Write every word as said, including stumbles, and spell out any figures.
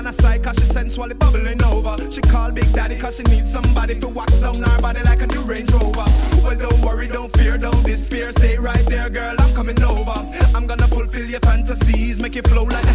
a side cause she sensually bubbling over. She call Big Daddy cause she needs somebody to wax down her body like a new Range Rover. Well, don't worry, don't fear, don't despair. Stay right there, girl, I'm coming over. I'm gonna fulfill your fantasies, make it flow like